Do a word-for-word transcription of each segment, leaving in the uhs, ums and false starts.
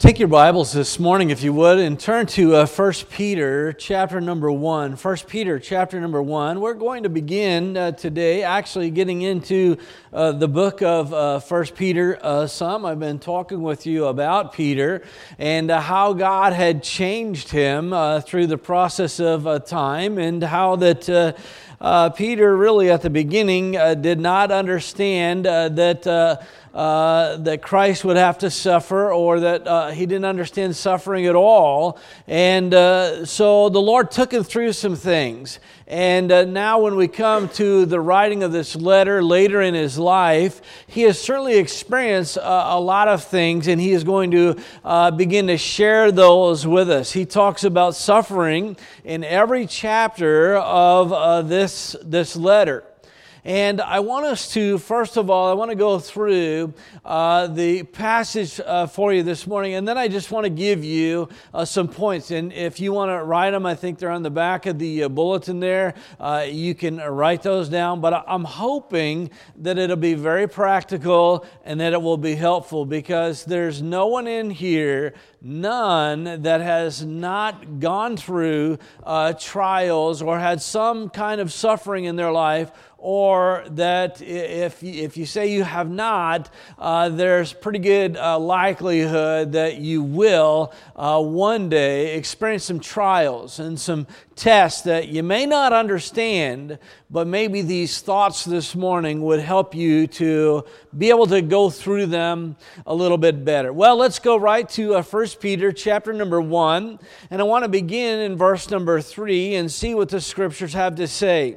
Take your Bibles this morning, if you would, and turn to uh, First Peter chapter number one. First Peter chapter number one. We're going to begin uh, today actually getting into uh, the book of uh, First Peter uh, some. I've been talking with you about Peter and uh, how God had changed him uh, through the process of uh, time, and how that uh, uh, Peter really at the beginning uh, did not understand uh, that uh, Uh, that Christ would have to suffer, or that uh, he didn't understand suffering at all. And uh, so the Lord took him through some things. And uh, now when we come to the writing of this letter later in his life, he has certainly experienced uh, a lot of things, and he is going to uh, begin to share those with us. He talks about suffering in every chapter of uh, this, this letter. And I want us to, first of all, I want to go through uh, the passage uh, for you this morning, and then I just want to give you uh, some points. And if you want to write them, I think they're on the back of the uh, bulletin there. Uh, you can write those down, but I'm hoping that it'll be very practical and that it will be helpful, because there's no one in here, none, that has not gone through uh, trials or had some kind of suffering in their life, or that if if you say you have not, uh, there's pretty good uh, likelihood that you will uh, one day experience some trials and some tests that you may not understand, but maybe these thoughts this morning would help you to be able to go through them a little bit better. Well, let's go right to uh, First Peter chapter number one, and I want to begin in verse number three and see what the Scriptures have to say.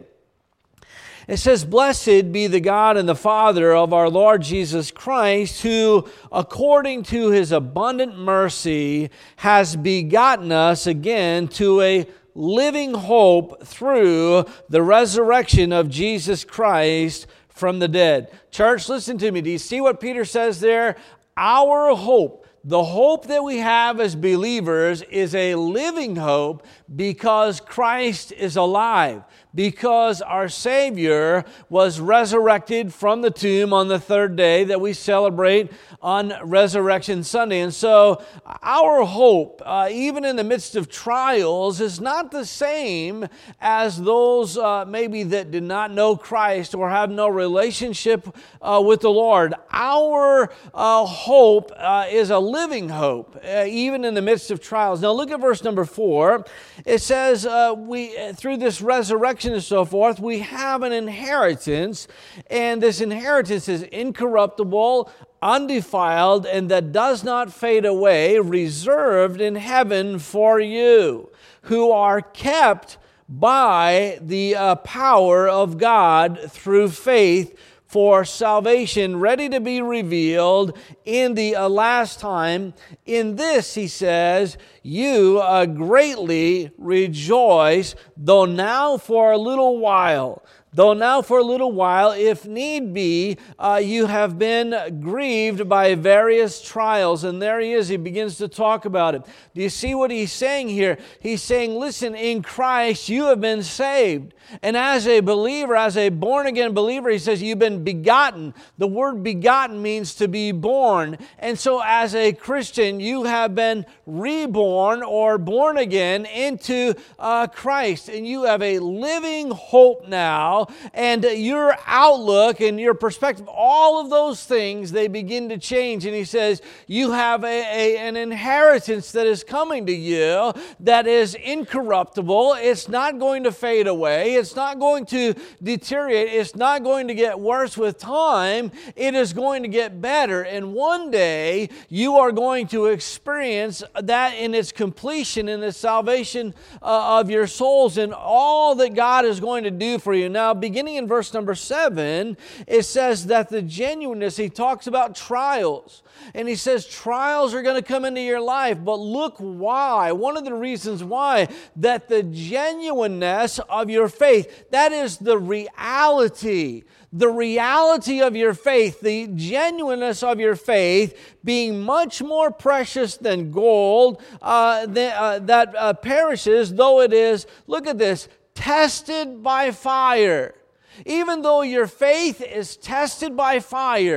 It says, "Blessed be the God and the Father of our Lord Jesus Christ, who, according to His abundant mercy, has begotten us again to a living hope through the resurrection of Jesus Christ from the dead." Church, listen to me. Do you see what Peter says there? Our hope, the hope that we have as believers, is a living hope because Christ is alive, because our Savior was resurrected from the tomb on the third day that we celebrate on Resurrection Sunday. And so our hope, uh, even in the midst of trials, is not the same as those uh, maybe that did not know Christ or have no relationship uh, with the Lord. Our uh, hope uh, is a living hope, uh, even in the midst of trials. Now look at verse number four. It says, uh, we through this resurrection and so forth, we have an inheritance, and this inheritance is incorruptible, undefiled, and that does not fade away, reserved in heaven for you, who are kept by the uh, power of God through faith for salvation, ready to be revealed in the uh, last time. In this, he says, you uh, greatly rejoice, though now for a little while. Though now for a little while, if need be, uh, you have been grieved by various trials. And there he is. He begins to talk about it. Do you see what he's saying here? He's saying, listen, in Christ you have been saved. And as a believer, as a born-again believer, he says you've been begotten. The word begotten means to be born. And so as a Christian, you have been reborn or born again into uh, Christ. And you have a living hope now. And your outlook and your perspective, all of those things, they begin to change. And he says, you have a, a, an inheritance that is coming to you that is incorruptible. It's not going to fade away. It's not going to deteriorate. It's not going to get worse with time. It is going to get better. And one day, you are going to experience that in its completion, in the salvation uh, of your souls, and all that God is going to do for you. Now, beginning in verse number seven, it says that the genuineness, he talks about trials. And he says trials are going to come into your life, but look why. One of the reasons why, that the genuineness of your faith, that is the reality, the reality of your faith, the genuineness of your faith being much more precious than gold uh, that, uh, that uh, perishes, though it is, look at this, tested by fire. Even though your faith is tested by fire,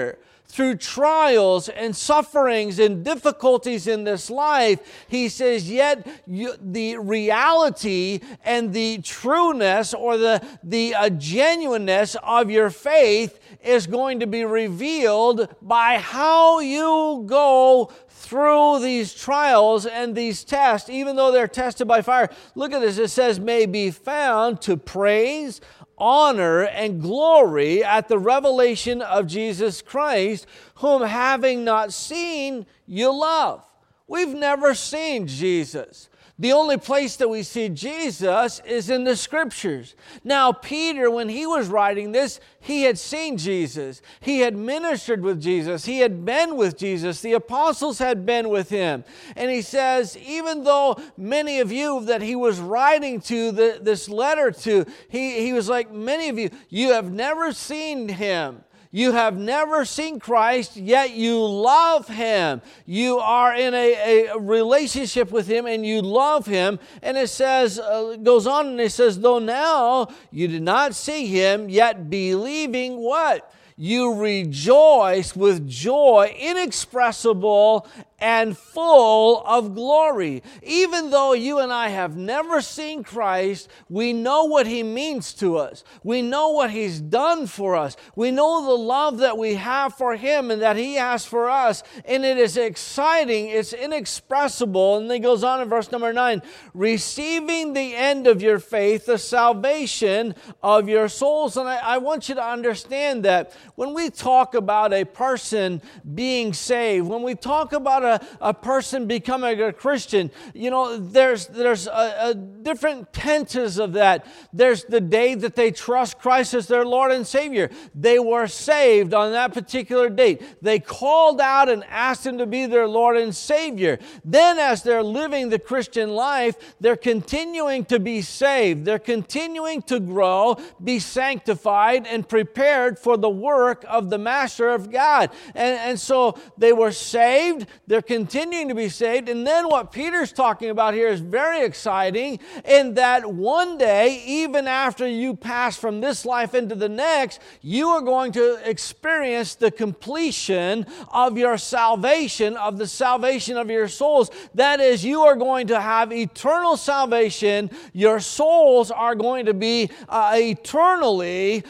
through trials and sufferings and difficulties in this life, he says, yet you, the reality and the trueness or the, the uh, genuineness of your faith is going to be revealed by how you go through these trials and these tests, even though they're tested by fire. Look at this. It says, may be found to praise, honor, and glory at the revelation of Jesus Christ, whom having not seen, you love. We've never seen Jesus. The only place that we see Jesus is in the Scriptures. Now, Peter, when he was writing this, he had seen Jesus. He had ministered with Jesus. He had been with Jesus. The apostles had been with him. And he says, even though many of you that he was writing to, the, this letter to, he, he was like, many of you, you have never seen him. You have never seen Christ, yet you love him. You are in a, a relationship with him and you love him. And it says, uh, goes on and it says, though now you did not see him, yet believing what? You rejoice with joy inexpressible and full of glory. Even though you and I have never seen Christ, we know what he means to us. We know what he's done for us. We know the love that we have for him and that he has for us. And it is exciting. It's inexpressible. And then it goes on in verse number nine, receiving the end of your faith, the salvation of your souls. And I, I want you to understand that when we talk about a person being saved, when we talk about a A, a person becoming a Christian, you know, there's there's a, a different tenses of that. There's the day that they trust Christ as their Lord and Savior. They were saved on that particular date. They called out and asked him to be their Lord and Savior. Then as they're living the Christian life, they're continuing to be saved. They're continuing to grow, be sanctified, and prepared for the work of the Master of God. And, and so they were saved. They're continuing to be saved. And then what Peter's talking about here is very exciting, in that one day, even after you pass from this life into the next, you are going to experience the completion of your salvation, of the salvation of your souls. That is, you are going to have eternal salvation. Your souls are going to be uh, eternally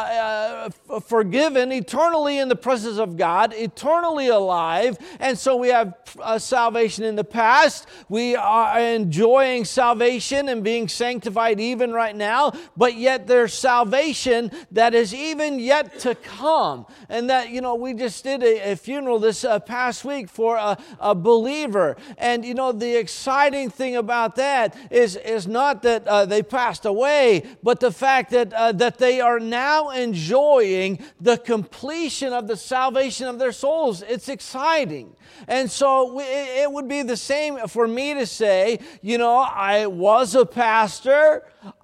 uh, uh, forgiven, eternally in the presence of God, eternally alive. And so we have uh, salvation in the past. We are enjoying salvation and being sanctified even right now, but yet there's salvation that is even yet to come. And that, you know, we just did a, a funeral this uh, past week for a, a believer. And, you know, the exciting thing about that is, is not that uh, they passed away, but the fact that, uh, that they are now enjoying the completion of the salvation of their souls. It's exciting. And so we, it would be the same for me to say, you know, I was a pastor,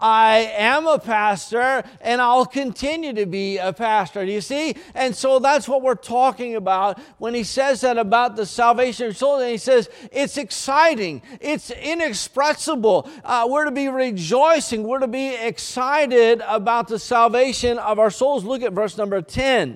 I am a pastor, and I'll continue to be a pastor. Do you see? And so that's what we're talking about when he says that about the salvation of your soul. And he says, it's exciting. It's inexpressible. Uh, we're to be rejoicing. We're to be excited about the salvation of our souls. Look at verse number ten.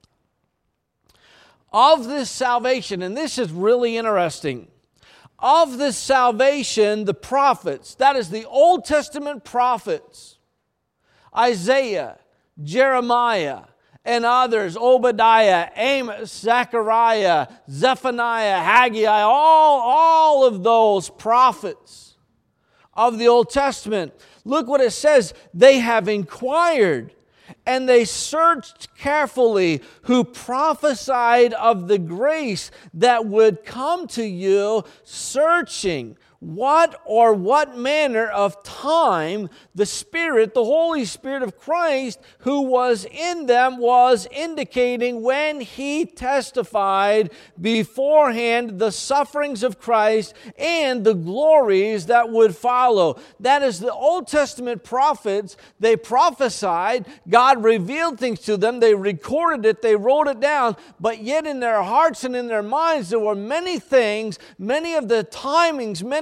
Of this salvation, and this is really interesting, of this salvation, the prophets, that is the Old Testament prophets, Isaiah, Jeremiah, and others, Obadiah, Amos, Zechariah, Zephaniah, Haggai, all, all of those prophets of the Old Testament, look what it says, they have inquired and they searched carefully, who prophesied of the grace that would come to you, searching what or what manner of time the Spirit, the Holy Spirit of Christ, who was in them, was indicating when He testified beforehand the sufferings of Christ and the glories that would follow. That is, the Old Testament prophets, they prophesied, God revealed things to them, they recorded it, they wrote it down, but yet in their hearts and in their minds there were many things, many of the timings, many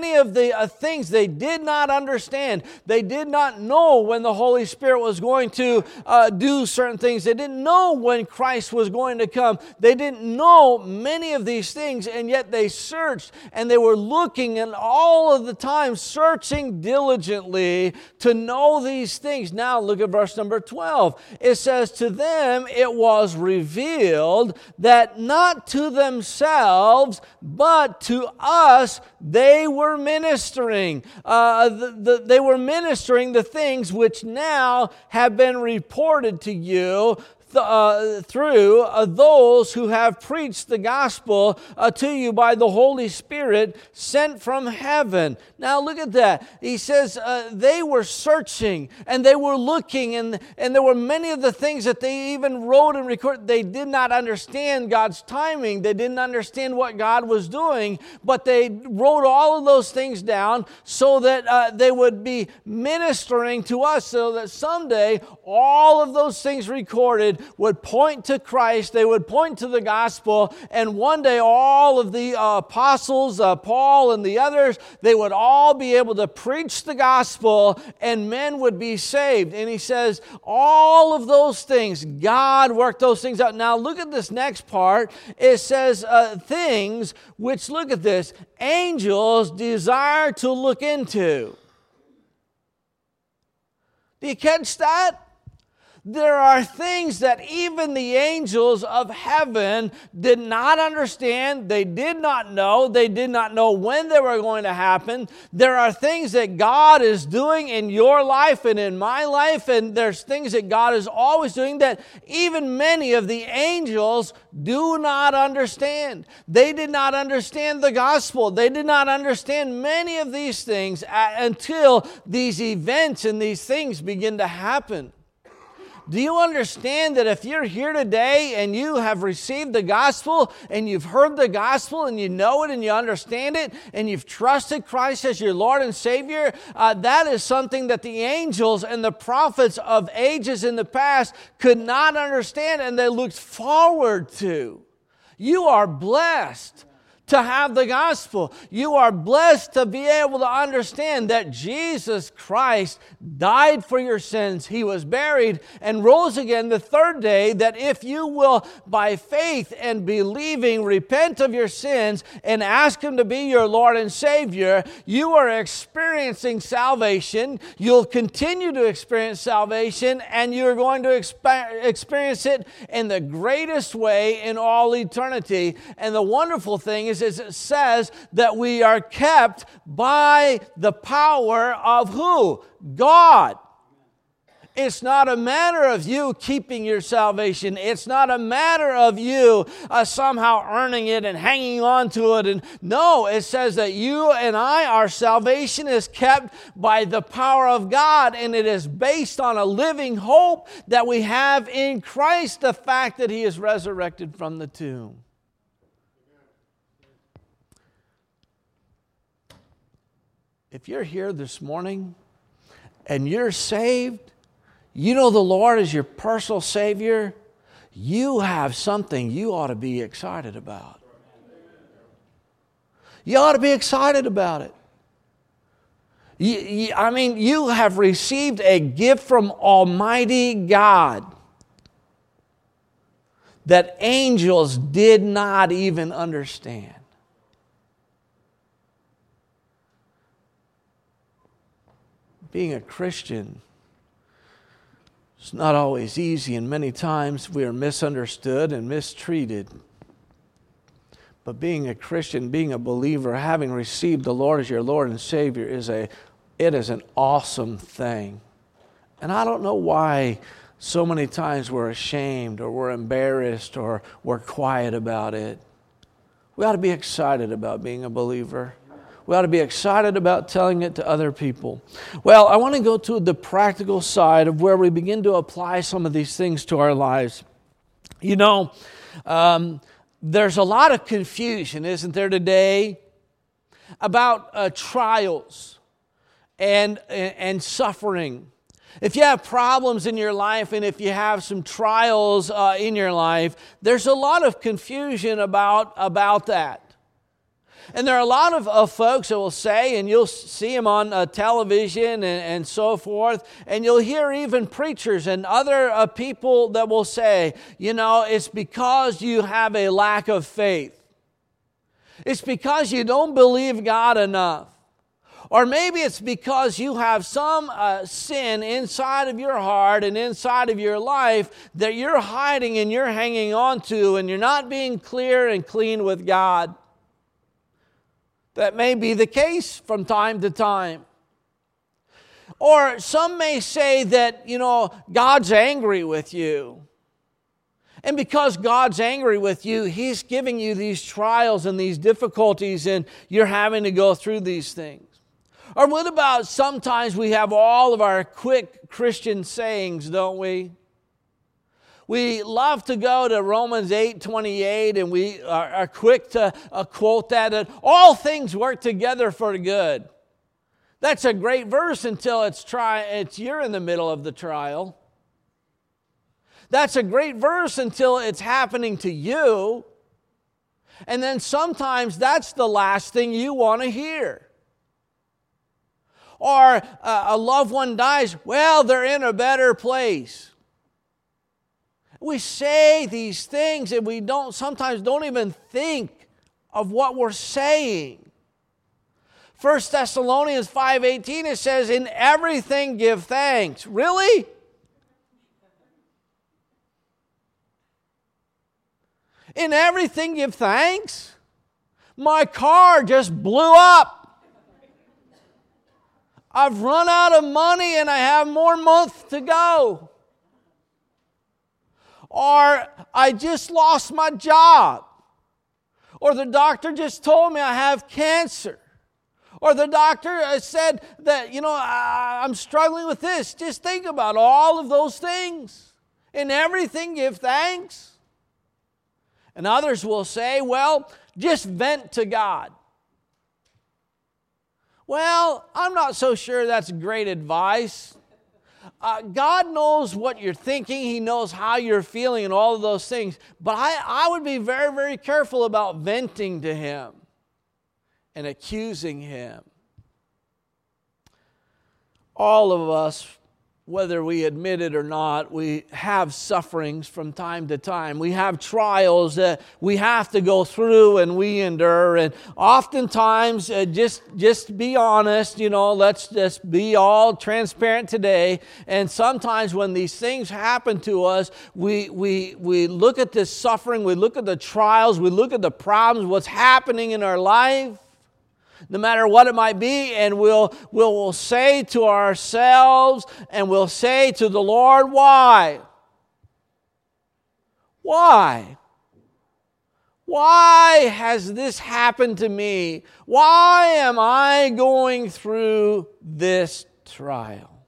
many of the uh, things they did not understand. They did not know when the Holy Spirit was going to uh, do certain things. They didn't know when Christ was going to come. They didn't know many of these things, and yet they searched, and they were looking, and all of the time searching diligently to know these things. Now look at verse number twelve. It says, to them it was revealed that not to themselves, but to us they were ministering. Uh, the, the, they were ministering the things which now have been reported to you Th- uh, through uh, those who have preached the gospel uh, to you by the Holy Spirit sent from heaven. Now look at that. He says uh, they were searching and they were looking, and, and there were many of the things that they even wrote and recorded. They did not understand God's timing. They didn't understand what God was doing, but they wrote all of those things down so that uh, they would be ministering to us, so that someday all of those things recorded would point to Christ. They would point to the gospel, and one day all of the uh, apostles, uh, Paul and the others, they would all be able to preach the gospel, and men would be saved. And he says all of those things, God worked those things out. Now look at this next part. It says uh, things which, look at this, angels desire to look into. Do you catch that? There are things that even the angels of heaven did not understand. They did not know. They did not know when they were going to happen. There are things that God is doing in your life and in my life, and there's things that God is always doing that even many of the angels do not understand. They did not understand the gospel. They did not understand many of these things until these events and these things begin to happen. Do you understand that if you're here today and you have received the gospel and you've heard the gospel and you know it and you understand it and you've trusted Christ as your Lord and Savior, uh, that is something that the angels and the prophets of ages in the past could not understand, and they looked forward to. You are blessed to have the gospel. You are blessed to be able to understand that Jesus Christ died for your sins. He was buried and rose again the third day, that if you will, by faith and believing, repent of your sins and ask Him to be your Lord and Savior, you are experiencing salvation. You'll continue to experience salvation, and you're going to exp- experience it in the greatest way in all eternity. And the wonderful thing is, is it says that we are kept by the power of who? God. It's not a matter of you keeping your salvation. It's not a matter of you uh, somehow earning it and hanging on to it. And no, it says that you and I, our salvation is kept by the power of God, and it is based on a living hope that we have in Christ, the fact that He is resurrected from the tomb. If you're here this morning and you're saved, you know the Lord is your personal Savior, you have something you ought to be excited about. You ought to be excited about it. You, you, I mean, you have received a gift from Almighty God that angels did not even understand. Being a Christian, it's not always easy, and many times we are misunderstood and mistreated. But being a Christian, being a believer, having received the Lord as your Lord and Savior, is a it is an awesome thing. And I don't know why so many times we're ashamed or we're embarrassed or we're quiet about it. We ought to be excited about being a believer. We ought to be excited about telling it to other people. Well, I want to go to the practical side of where we begin to apply some of these things to our lives. You know, um, there's a lot of confusion, isn't there, today, about uh, trials and, and, and suffering. If you have problems in your life and if you have some trials uh, in your life, there's a lot of confusion about, about that. And there are a lot of, of folks that will say, and you'll see them on uh, television and, and so forth, and you'll hear even preachers and other uh, people that will say, you know, it's because you have a lack of faith. It's because you don't believe God enough. Or maybe it's because you have some uh, sin inside of your heart and inside of your life that you're hiding and you're hanging on to, and you're not being clear and clean with God. That may be the case from time to time. Or some may say that, you know, God's angry with you. And because God's angry with you, He's giving you these trials and these difficulties, and you're having to go through these things. Or what about sometimes we have all of our quick Christian sayings, don't we? We love to go to Romans eight twenty-eight, and we are, are quick to uh, quote that, that all things work together for good. That's a great verse until it's try it's you're in the middle of the trial. That's a great verse until it's happening to you. And then sometimes that's the last thing you want to hear. Or uh, a loved one dies, well, they're in a better place. We say these things and we don't sometimes don't even think of what we're saying. First Thessalonians five eighteen, it says, in everything give thanks. Really? In everything give thanks? My car just blew up. I've run out of money and I have more months to go. Or I just lost my job. Or the doctor just told me I have cancer. Or the doctor said that, you know, I, I'm struggling with this. Just think about all of those things. In everything, give thanks. And others will say, well, just vent to God. Well, I'm not so sure that's great advice. Uh, God knows what you're thinking. He knows how you're feeling and all of those things. But I, I would be very, very careful about venting to Him and accusing Him. All of us, whether we admit it or not, we have sufferings from time to time. We have trials that we have to go through and we endure. And oftentimes, uh, just, just be honest, you know, let's just be all transparent today. And sometimes when these things happen to us, we, we, we look at this suffering, we look at the trials, we look at the problems, what's happening in our life, no matter what it might be, and we'll, we'll, we'll say to ourselves and we'll say to the Lord, why? Why? Why has this happened to me? Why am I going through this trial?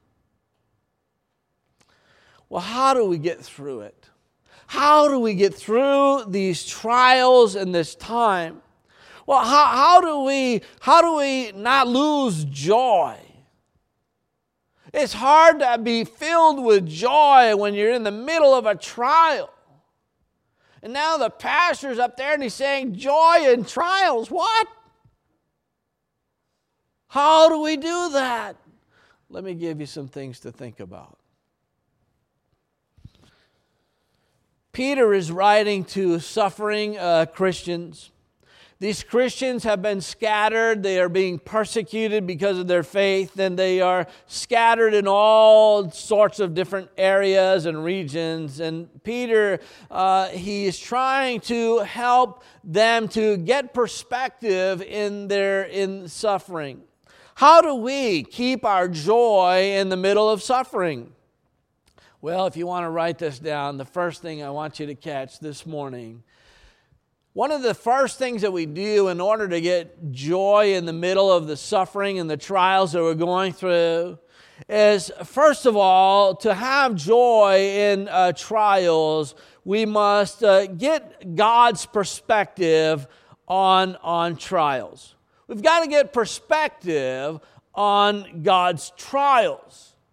Well, how do we get through it? How do we get through these trials and this time? Well, how, how do we how do we not lose joy? It's hard to be filled with joy when you're in the middle of a trial. And now the pastor's up there and he's saying joy in trials. What? How do we do that? Let me give you some things to think about. Peter is writing to suffering uh, Christians. These Christians have been scattered. They are being persecuted because of their faith, and they are scattered in all sorts of different areas and regions. And Peter, uh, he is trying to help them to get perspective in their in suffering. How do we keep our joy in the middle of suffering? Well, if you want to write this down, the first thing I want you to catch this morning, one of the first things that we do in order to get joy in the middle of the suffering and the trials that we're going through is, first of all, to have joy in uh, trials, we must uh, get God's perspective on, on trials. We've got to get perspective on God's trials.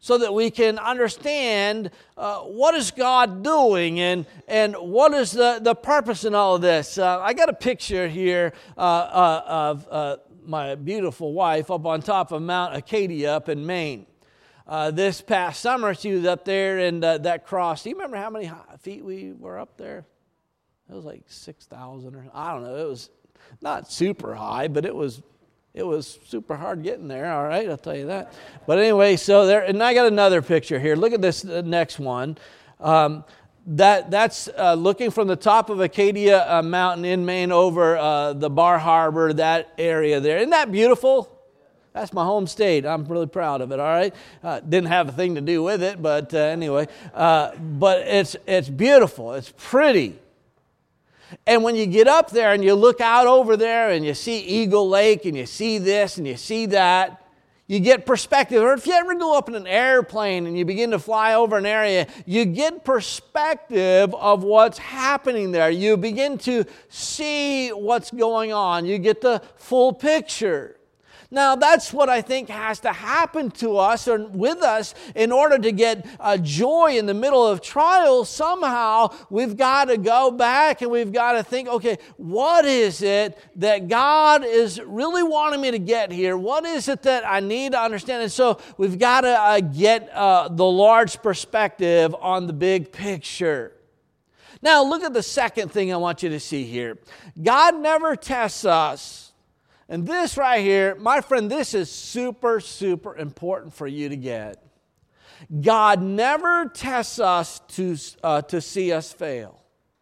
so that we can understand uh, what is God doing and, and what is the, the purpose in all of this. Uh, I got a picture here uh, uh, of uh, my beautiful wife up on top of Mount Acadia up in Maine. Uh, this past summer, she was up there and uh, that cross. Do you remember how many feet we were up there? It was like six thousand or I don't know. It was not super high, but it was it was super hard getting there, all right, I'll tell you that. But anyway, so there, and I got another picture here. Look at this uh, next one. Um, that That's uh, looking from the top of Acadia uh, Mountain in Maine over uh, the Bar Harbor, that area there. Isn't that beautiful? That's my home state. I'm really proud of it, all right? Uh, didn't have a thing to do with it, but uh, anyway. Uh, but it's it's beautiful. It's pretty. And when you get up there and you look out over there and you see Eagle Lake and you see this and you see that, you get perspective. Or if you ever go up in an airplane and you begin to fly over an area, you get perspective of what's happening there. You begin to see what's going on. You get the full picture. Now, that's what I think has to happen to us or with us in order to get uh, joy in the middle of trials. Somehow, we've got to go back and we've got to think, okay, what is it that God is really wanting me to get here? What is it that I need to understand? And so we've got to uh, get uh, the large perspective on the big picture. Now, look at the second thing I want you to see here. God never tests us. And this right here, my friend, this is super, super important for you to get. God never tests us to, uh, to see us fail.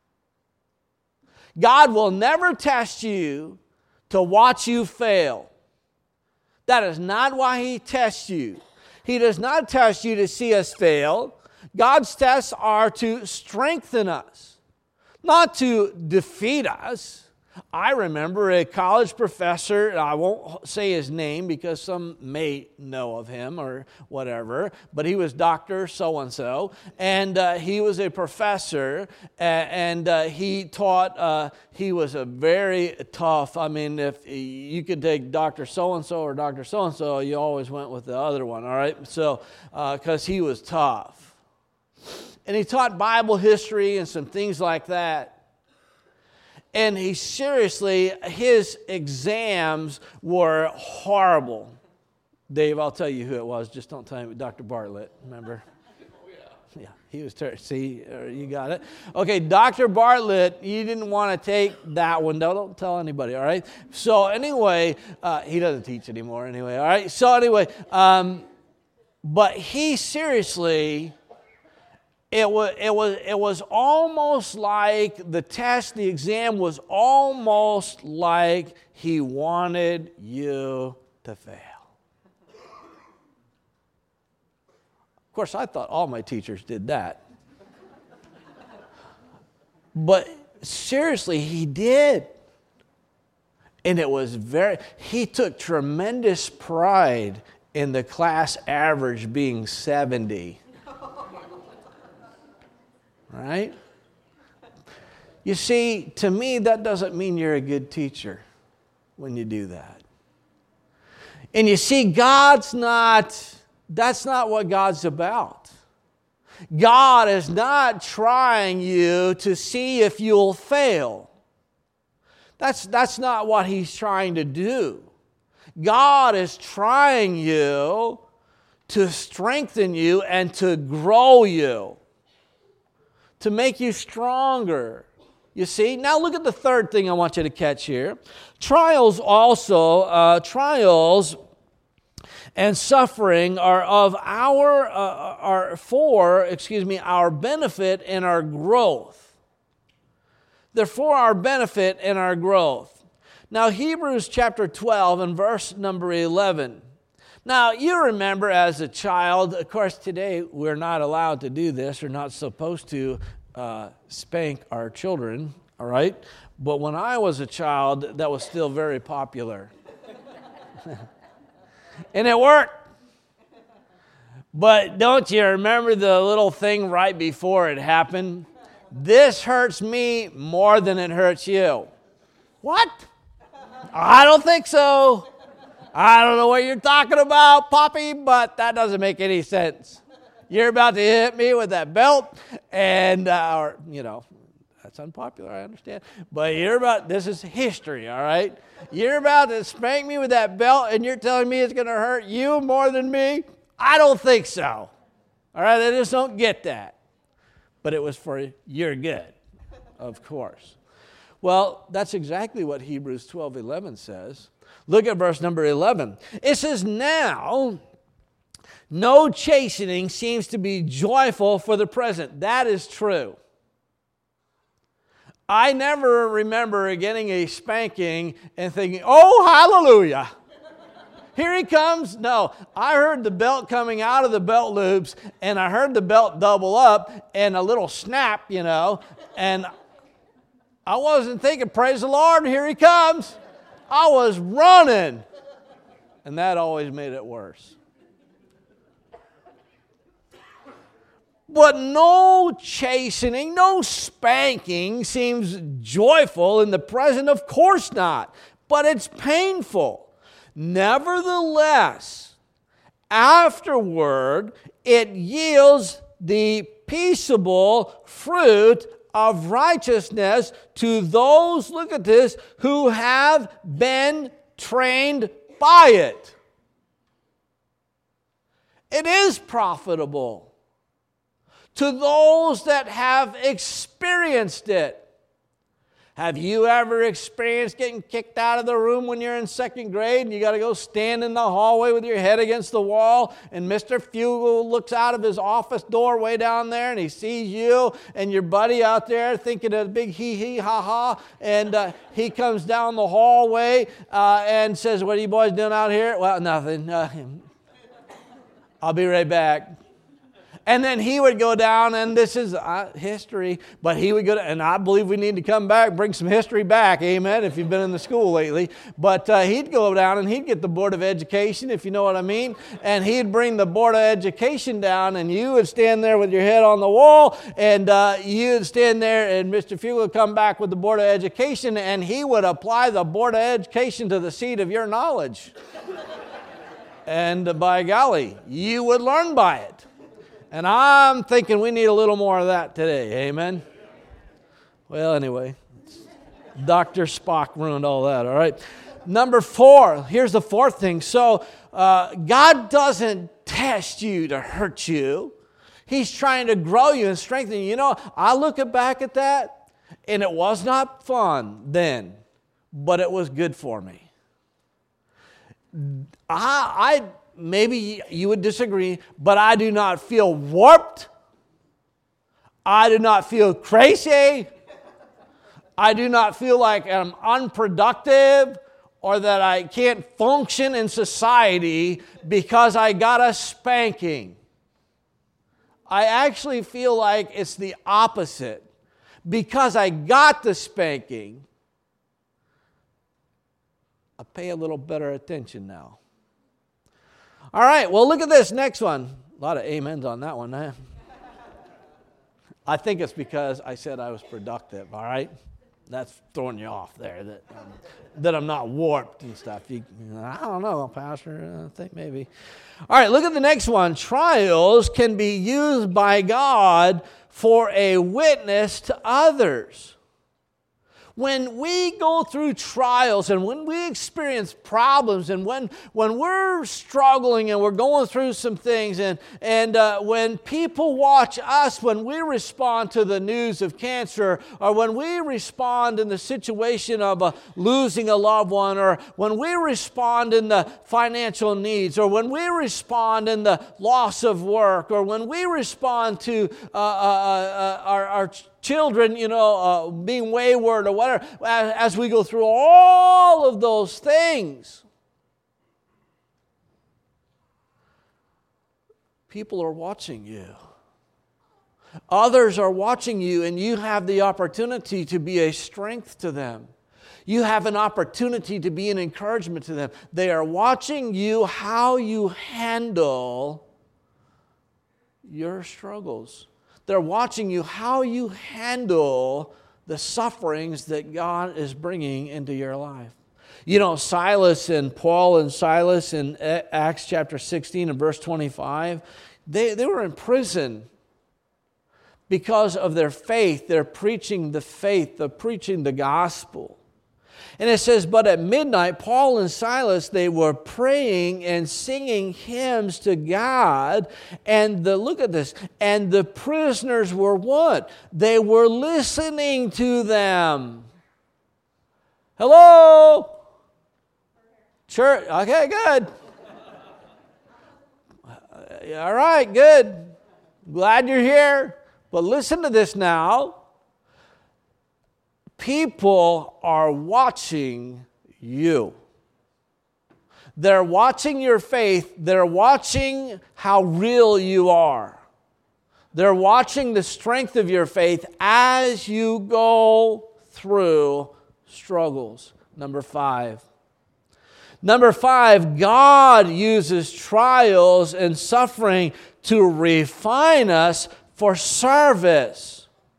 God will never test you to watch you fail. That is not why He tests you. He does not test you to see us fail. God's tests are to strengthen us, not to defeat us. I remember a college professor, and I won't say his name because some may know of him or whatever, but he was Doctor So-and-so, and uh, he was a professor, and uh, he taught, uh, he was a very tough, I mean, if you could take Doctor So-and-so or Doctor So-and-so, you always went with the other one, all right? So, because uh, he was tough. And he taught Bible history and some things like that. And he seriously, his exams were horrible. Dave, I'll tell you who it was. Just don't tell me. Doctor Bartlett, remember? Oh, yeah. Yeah, he was terrible. See, you got it. Okay, Doctor Bartlett, you didn't want to take that one. Don't, don't tell anybody, all right? So anyway, uh, he doesn't teach anymore anyway, all right? So anyway, um, but he seriously... It was, it was, it was almost like the test, the exam was almost like he wanted you to fail. Of course, I thought all my teachers did that. But seriously, he did. And it was very, he took tremendous pride in the class average being seventy. Right? You see, to me, that doesn't mean you're a good teacher when you do that. And you see, God's not, that's not what God's about. God is not trying you to see if you'll fail. That's, that's not what He's trying to do. God is trying you to strengthen you and to grow you, to make you stronger. You see? Now look at the third thing I want you to catch here. Trials also, uh, trials and suffering are of our, uh, are for, excuse me, our benefit and our growth. They're for our benefit and our growth. Now Hebrews chapter twelve and verse number eleven. Now, you remember as a child, of course, today we're not allowed to do this. We're not supposed to uh, spank our children, all right? But when I was a child, that was still very popular. And it worked. But don't you remember the little thing right before it happened? This hurts me more than it hurts you. What? I don't think so. I don't know what you're talking about, Poppy, but that doesn't make any sense. You're about to hit me with that belt, and, uh, or, you know, that's unpopular, I understand. But you're about, this is history, all right? You're about to spank me with that belt, and you're telling me it's going to hurt you more than me? I don't think so. All right, I just don't get that. But it was for your good, of course. Well, that's exactly what Hebrews twelve eleven says. Look at verse number eleven. It says, now, no chastening seems to be joyful for the present. That is true. I never remember getting a spanking and thinking, oh, hallelujah. Here he comes. No, I heard the belt coming out of the belt loops, and I heard the belt double up and a little snap, you know, and I wasn't thinking, praise the Lord, here he comes. I was running, and that always made it worse. But no chastening, no spanking seems joyful in the present. Of course not, but it's painful. Nevertheless, afterward, it yields the peaceable fruit of righteousness to those, look at this, who have been trained by it. It is profitable to those that have experienced it. Have you ever experienced getting kicked out of the room when you're in second grade and you got to go stand in the hallway with your head against the wall, and Mister Fugel looks out of his office door way down there and he sees you and your buddy out there thinking a big hee-hee, ha-ha, and uh, he comes down the hallway uh, and says, what are you boys doing out here? Well, nothing. Uh, I'll be right back. And then he would go down, and this is uh, history, but he would go, to, and I believe we need to come back, bring some history back, amen, if you've been in the school lately. But uh, he'd go down, and he'd get the Board of Education, if you know what I mean, and he'd bring the Board of Education down, and you would stand there with your head on the wall, and uh, you'd stand there, and Mister Fugel would come back with the Board of Education, and he would apply the Board of Education to the seat of your knowledge. And uh, by golly, you would learn by it. And I'm thinking we need a little more of that today. Amen? Well, anyway, Doctor Spock ruined all that, all right? Number four, here's the fourth thing. So uh, God doesn't test you to hurt you. He's trying to grow you and strengthen you. You know, I look back at that, and it was not fun then, but it was good for me. I... I Maybe you would disagree, but I do not feel warped. I do not feel crazy. I do not feel like I'm unproductive or that I can't function in society because I got a spanking. I actually feel like it's the opposite. Because I got the spanking, I pay a little better attention now. All right, well, look at this next one. A lot of amens on that one. Huh? I think it's because I said I was productive, all right? That's throwing you off there, that, um, that I'm not warped and stuff. You, I don't know, Pastor. I think maybe. All right, look at the next one. Trials can be used by God for a witness to others. When we go through trials and when we experience problems and when, when we're struggling and we're going through some things and, and uh, when people watch us, when we respond to the news of cancer, or when we respond in the situation of uh, losing a loved one, or when we respond in the financial needs, or when we respond in the loss of work, or when we respond to uh, uh, uh, our, our children, you know, uh, being wayward or whatever, as, as we go through all of those things, people are watching you. Others are watching you, and you have the opportunity to be a strength to them. You have an opportunity to be an encouragement to them. They are watching you, how you handle your struggles. They're watching you, how you handle the sufferings that God is bringing into your life. You know, Silas and Paul and Silas in Acts chapter sixteen and verse twenty-five, they, they were in prison because of their faith. They're preaching the faith, they're preaching the gospel. And it says, but at midnight, Paul and Silas, they were praying and singing hymns to God. And the look at this. And the prisoners were what? They were listening to them. Hello? Church. Okay, good. All right, good. Glad you're here. But listen to this now. People are watching you. They're watching your faith. They're watching how real you are. They're watching the strength of your faith as you go through struggles. Number five. Number five, God uses trials and suffering to refine us for service.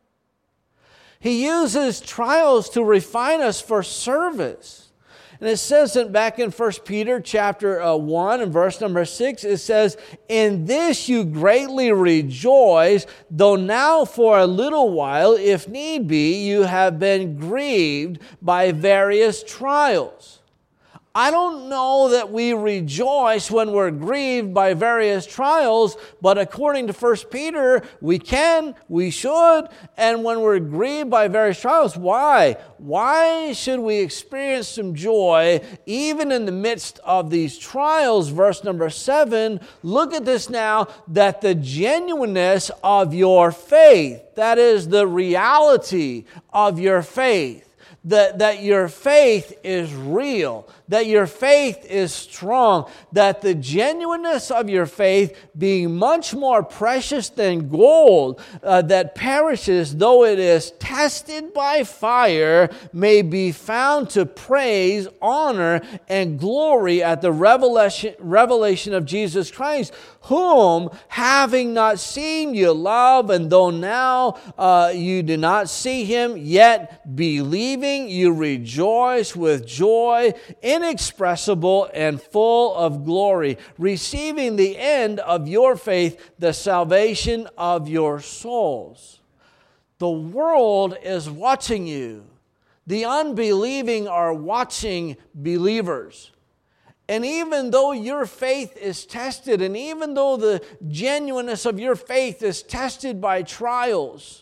He uses trials to refine us for service. And it says that back in First Peter chapter uh, one and verse number six, it says, in this you greatly rejoice, though now for a little while, if need be, you have been grieved by various trials. I don't know that we rejoice when we're grieved by various trials, but according to First Peter, we can, we should, and when we're grieved by various trials, why? Why should we experience some joy even in the midst of these trials? Verse number seven, look at this now, that the genuineness of your faith, that is the reality of your faith, That, that your faith is real, that your faith is strong, that the genuineness of your faith, being much more precious than gold uh, that perishes, though it is tested by fire, may be found to praise, honor, and glory at the revelation, revelation of Jesus Christ, whom, having not seen, you love, and though now uh, you do not see him, yet believing, you rejoice with joy inexpressible and full of glory, receiving the end of your faith, the salvation of your souls. The world is watching you. The unbelieving are watching believers. And even though your faith is tested, and even though the genuineness of your faith is tested by trials,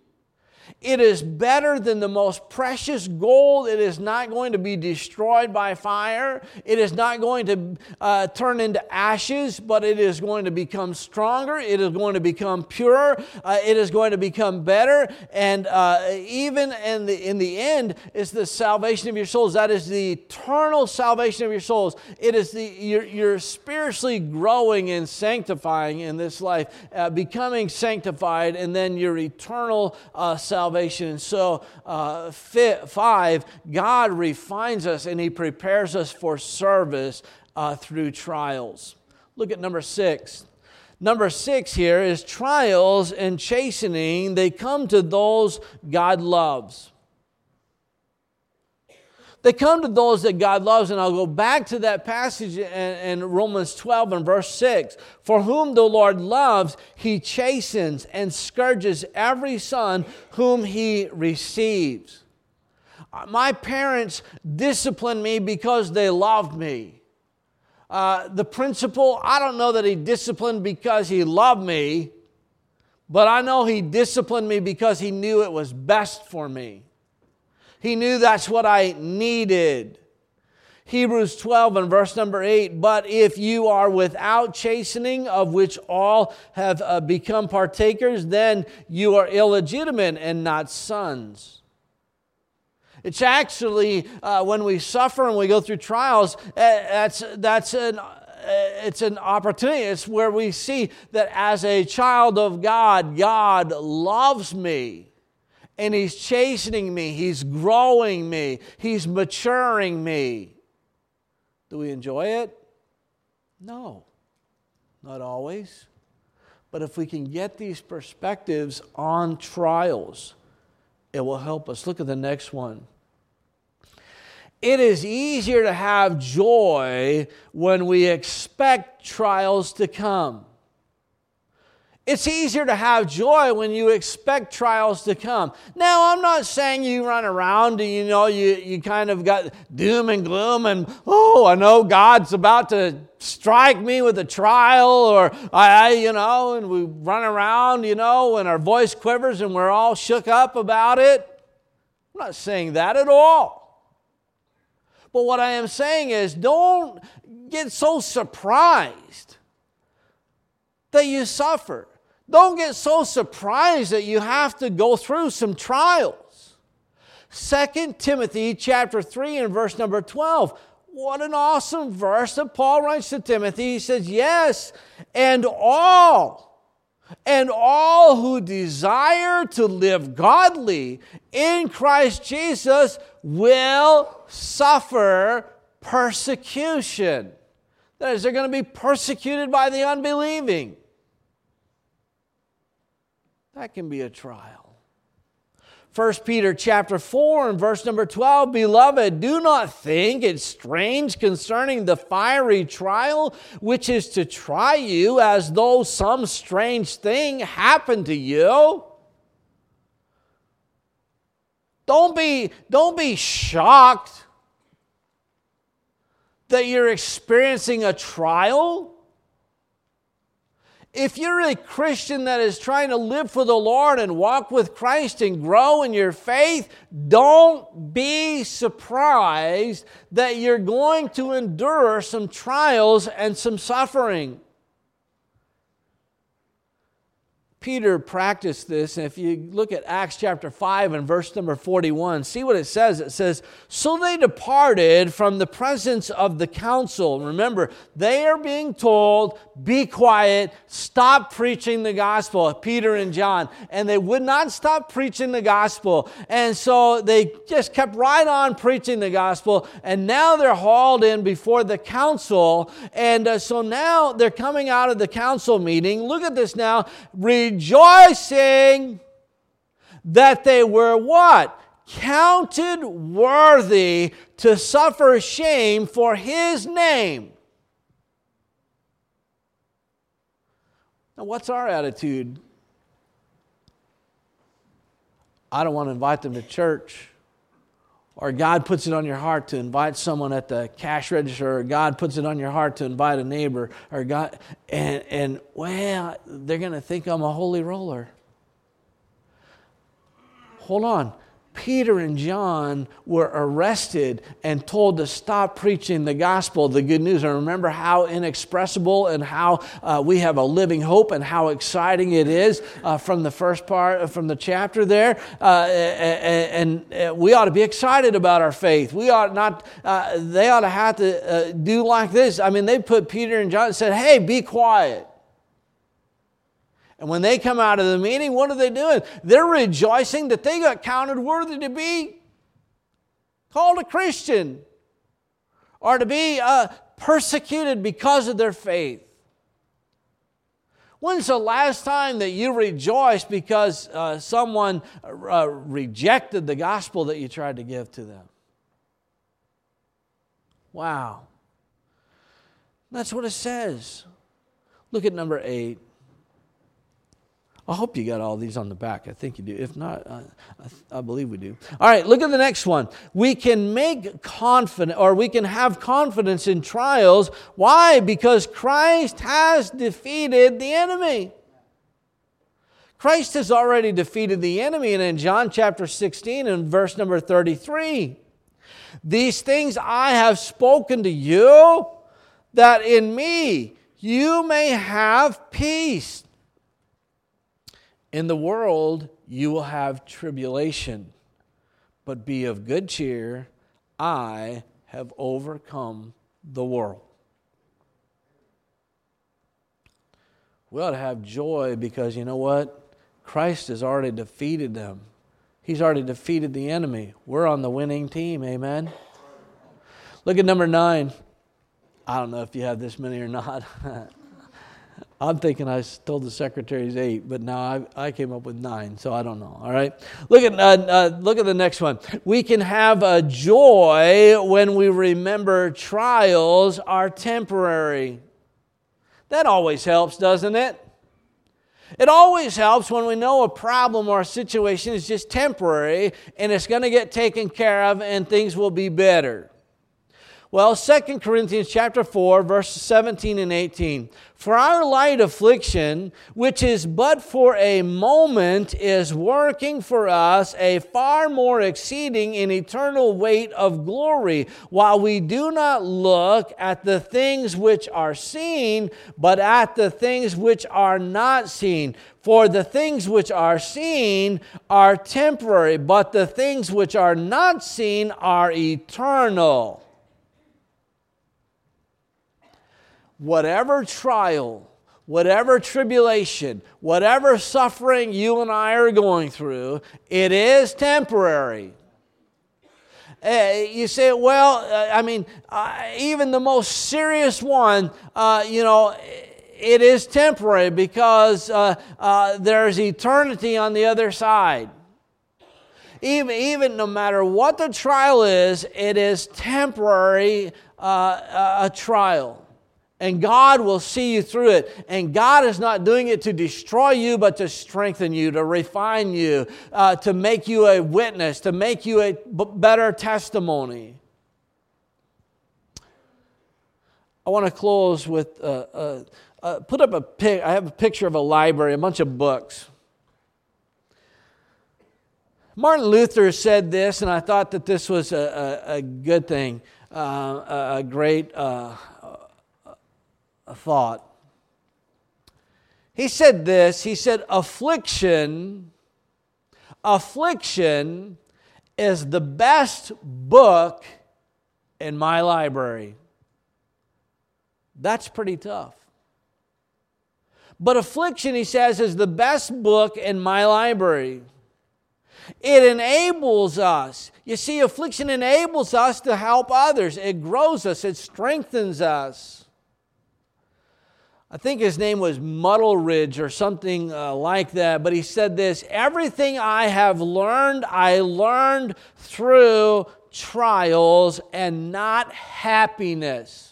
it is better than the most precious gold. It is not going to be destroyed by fire. It is not going to uh, turn into ashes, but it is going to become stronger. It is going to become pure. Uh, it is going to become better. And uh, even in the, in the end, it's the salvation of your souls. That is the eternal salvation of your souls. It is the you're, you're spiritually growing and sanctifying in this life, uh, becoming sanctified, and then your eternal uh, salvation. Salvation. So, uh, five, God refines us and He prepares us for service uh, through trials. Look at number six. Number six here is trials and chastening. They come to those God loves. They come to those that God loves, and I'll go back to that passage in, in Romans twelve and verse six. For whom the Lord loves, He chastens and scourges every son whom He receives. My parents disciplined me because they loved me. Uh, the principal, I don't know that he disciplined because he loved me, but I know he disciplined me because he knew it was best for me. He knew that's what I needed. Hebrews twelve and verse number eight, but if you are without chastening, of which all have uh, become partakers, then you are illegitimate and not sons. It's actually, uh, when we suffer and we go through trials, uh, that's, that's an, uh, it's an opportunity. It's where we see that as a child of God, God loves me. And He's chastening me. He's growing me. He's maturing me. Do we enjoy it? No, not always. But if we can get these perspectives on trials, it will help us. Look at the next one. It is easier to have joy when we expect trials to come. It's easier to have joy when you expect trials to come. Now, I'm not saying you run around and, you know, you, you kind of got doom and gloom and, oh, I know God's about to strike me with a trial, or, I, you know, and we run around, you know, and our voice quivers and we're all shook up about it. I'm not saying that at all. But what I am saying is, don't get so surprised that you suffer. Don't get so surprised that you have to go through some trials. Second Timothy chapter three and verse number twelve. What an awesome verse that Paul writes to Timothy. He says, yes, and all, and all who desire to live godly in Christ Jesus will suffer persecution. That is, they're going to be persecuted by the unbelieving. That can be a trial. First Peter chapter four and verse number twelve, beloved, do not think it strange concerning the fiery trial which is to try you, as though some strange thing happened to you. Don't be, don't be shocked that you're experiencing a trial. If you're a Christian that is trying to live for the Lord and walk with Christ and grow in your faith, don't be surprised that you're going to endure some trials and some suffering. Peter practiced this, and if you look at Acts chapter five and verse number forty-one, see what it says. It says, so they departed from the presence of the council. Remember, they are being told, be quiet, stop preaching the gospel, Peter and John. And they would not stop preaching the gospel. And so they just kept right on preaching the gospel. And now they're hauled in before the council. And uh, so now they're coming out of the council meeting. Look at this now. Rejoicing that they were what? Counted worthy to suffer shame for His name. Now, what's our attitude? I don't want to invite them to church. Or God puts it on your heart to invite someone at the cash register, or God puts it on your heart to invite a neighbor, or God, and, and well, they're going to think I'm a holy roller. Hold on. Peter and John were arrested and told to stop preaching the gospel, the good news. And remember how inexpressible and how uh, we have a living hope and how exciting it is uh, from the first part, from the chapter there. Uh, and, and we ought to be excited about our faith. We ought not, uh, they ought to have to uh, do like this. I mean, they put Peter and John and said, hey, be quiet. And when they come out of the meeting, what are they doing? They're rejoicing that they got counted worthy to be called a Christian or to be uh, persecuted because of their faith. When's the last time that you rejoiced because uh, someone uh, rejected the gospel that you tried to give to them? Wow. That's what it says. Look at number eight. I hope you got all these on the back. I think you do. If not, uh, I, I believe we do. All right, look at the next one. We can make confident, or we can have confidence in trials. Why? Because Christ has defeated the enemy. Christ has already defeated the enemy. And in John chapter sixteen and verse number thirty-three, these things I have spoken to you, that in me you may have peace. In the world you will have tribulation, but be of good cheer. I have overcome the world. We ought to have joy because you know what? Christ has already defeated them. He's already defeated the enemy. We're on the winning team, amen? Look at number nine. I don't know if you have this many or not. I'm thinking I told the secretaries eight, but now I, I came up with nine, so I don't know. All right, look at uh, uh, look at the next one. We can have a joy when we remember trials are temporary. That always helps, doesn't it? It always helps when we know a problem or a situation is just temporary and it's going to get taken care of and things will be better. Well, Second Corinthians chapter four, verses seventeen and eighteen. For our light affliction, which is but for a moment, is working for us a far more exceeding and eternal weight of glory, while we do not look at the things which are seen, but at the things which are not seen. For the things which are seen are temporary, but the things which are not seen are eternal. Whatever trial, whatever tribulation, whatever suffering you and I are going through, it is temporary. Uh, you say, well, uh, I mean, uh, even the most serious one, uh, you know, it is temporary because uh, uh, there's eternity on the other side. Even, even no matter what the trial is, it is temporary uh, a trial. And God will see you through it. And God is not doing it to destroy you, but to strengthen you, to refine you, uh, to make you a witness, to make you a b- better testimony. I want to close with, uh, uh, uh, put up a pic. I have a picture of a library, a bunch of books. Martin Luther said this, and I thought that this was a, a, a good thing, uh, a great uh A thought. He said this, he said, affliction, affliction is the best book in my library. That's pretty tough. But affliction, he says, is the best book in my library. It enables us. You see, affliction enables us to help others. It grows us. It strengthens us. I think his name was Muddleridge or something uh, like that, but he said this, everything I have learned, I learned through trials and not happiness.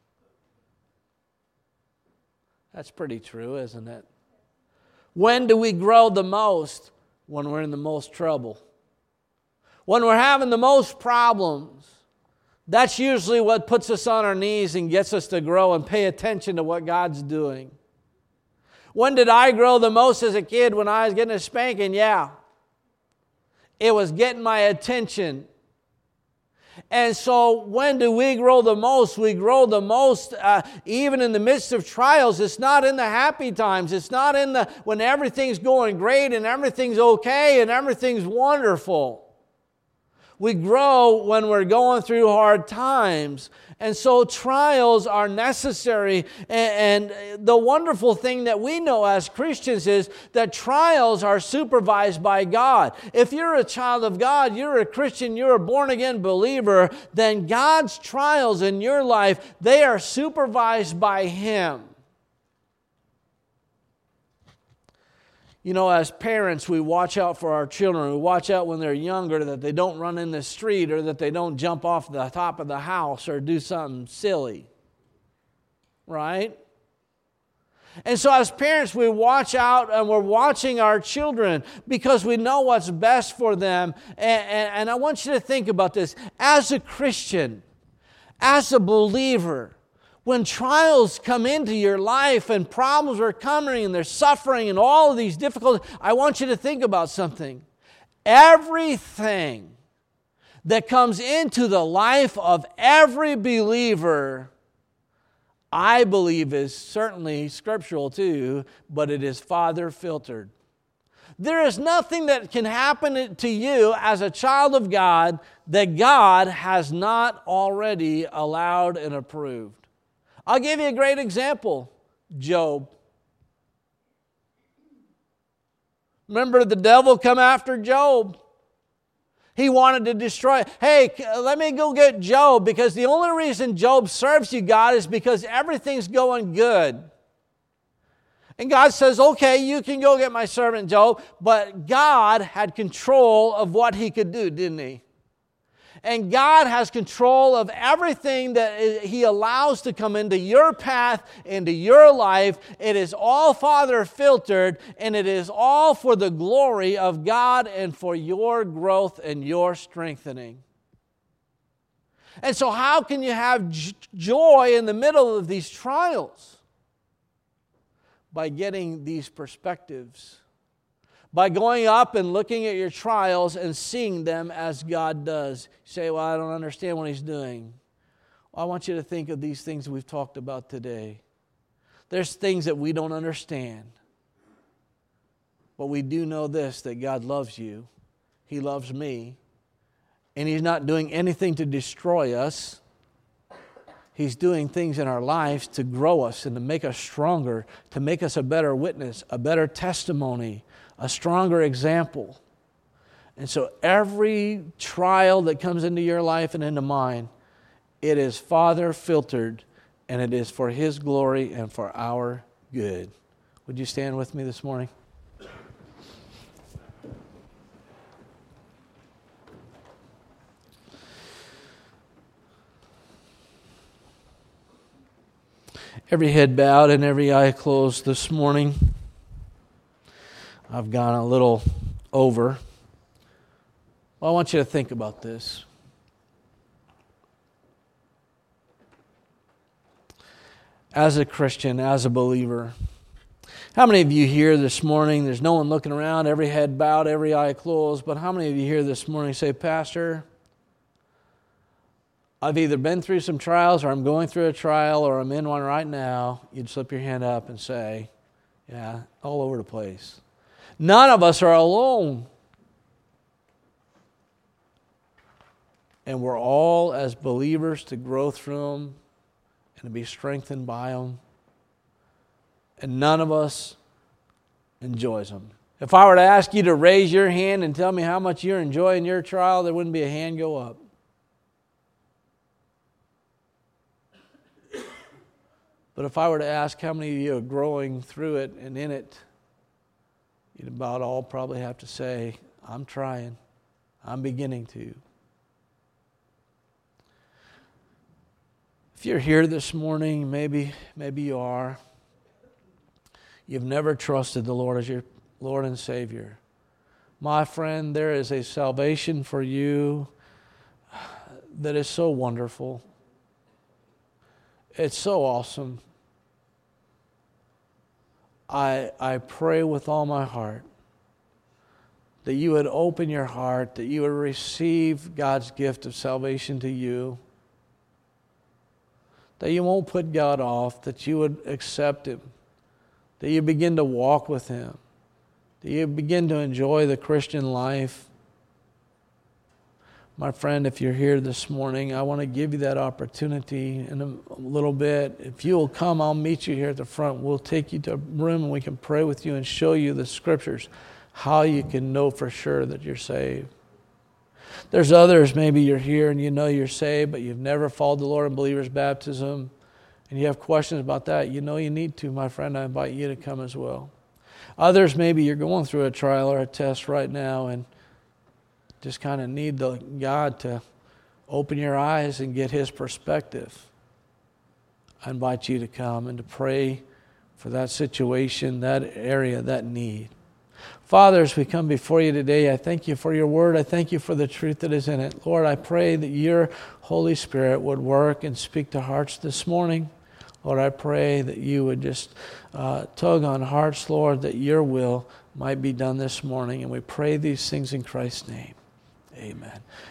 That's pretty true, isn't it? When do we grow the most? When we're in the most trouble. When we're having the most problems. That's usually what puts us on our knees and gets us to grow and pay attention to what God's doing. When did I grow the most as a kid? When I was getting a spanking? Yeah. It was getting my attention. And so when do we grow the most? We grow the most uh, even in the midst of trials. It's not in the happy times. It's not in the when everything's going great and everything's okay and everything's wonderful. We grow when we're going through hard times. And so trials are necessary. And, and the wonderful thing that we know as Christians is that trials are supervised by God. If you're a child of God, you're a Christian, you're a born-again believer, then God's trials in your life, they are supervised by Him. You know, as parents, we watch out for our children. We watch out when they're younger that they don't run in the street or that they don't jump off the top of the house or do something silly. Right? And so as parents, we watch out and we're watching our children because we know what's best for them. And, and, and I want you to think about this. As a Christian, as a believer, when trials come into your life and problems are coming and there's suffering and all of these difficulties, I want you to think about something. Everything that comes into the life of every believer, I believe is certainly scriptural too, but it is Father filtered. There is nothing that can happen to you as a child of God that God has not already allowed and approved. I'll give you a great example. Job. Remember the devil come after Job. He wanted to destroy. Hey, let me go get Job because the only reason Job serves you, God, is because everything's going good. And God says, okay, you can go get my servant Job. But God had control of what he could do, didn't he? And God has control of everything that he allows to come into your path, into your life. It is all Father filtered, and it is all for the glory of God and for your growth and your strengthening. And so how can you have j- joy in the middle of these trials? By getting these perspectives. By going up and looking at your trials and seeing them as God does. You say, well, I don't understand what He's doing. Well, I want you to think of these things we've talked about today. There's things that we don't understand. But we do know this, that God loves you. He loves me. And He's not doing anything to destroy us. He's doing things in our lives to grow us and to make us stronger, to make us a better witness, a better testimony, a stronger example. And so every trial that comes into your life and into mine, it is Father filtered, and it is for His glory and for our good. Would you stand with me this morning? Every head bowed and every eye closed this morning. I've gone a little over. Well, I want you to think about this. As a Christian, as a believer, how many of you here this morning, there's no one looking around, every head bowed, every eye closed, but how many of you here this morning say, Pastor, I've either been through some trials or I'm going through a trial or I'm in one right now. You'd slip your hand up and say, yeah, all over the place. None of us are alone. And we're all, as believers, to grow through them and to be strengthened by them. And none of us enjoys them. If I were to ask you to raise your hand and tell me how much you're enjoying your trial, there wouldn't be a hand go up. But if I were to ask how many of you are growing through it and in it, you'd about all probably have to say, I'm trying. I'm beginning to. If you're here this morning, maybe, maybe you are. You've never trusted the Lord as your Lord and Savior. My friend, there is a salvation for you that is so wonderful. It's so awesome. I, I pray with all my heart that you would open your heart, that you would receive God's gift of salvation to you, that you won't put God off, that you would accept Him, that you begin to walk with Him, that you begin to enjoy the Christian life. My friend, if you're here this morning, I want to give you that opportunity in a little bit. If you will come, I'll meet you here at the front. We'll take you to a room and we can pray with you and show you the Scriptures, how you can know for sure that you're saved. There's others, maybe you're here and you know you're saved, but you've never followed the Lord in believer's baptism, and you have questions about that. You know you need to, my friend. I invite you to come as well. Others, maybe you're going through a trial or a test right now and just kind of need the God to open your eyes and get His perspective. I invite you to come and to pray for that situation, that area, that need. Father, as we come before you today, I thank you for your word. I thank you for the truth that is in it. Lord, I pray that your Holy Spirit would work and speak to hearts this morning. Lord, I pray that you would just uh, tug on hearts, Lord, that your will might be done this morning. And we pray these things in Christ's name. Amen.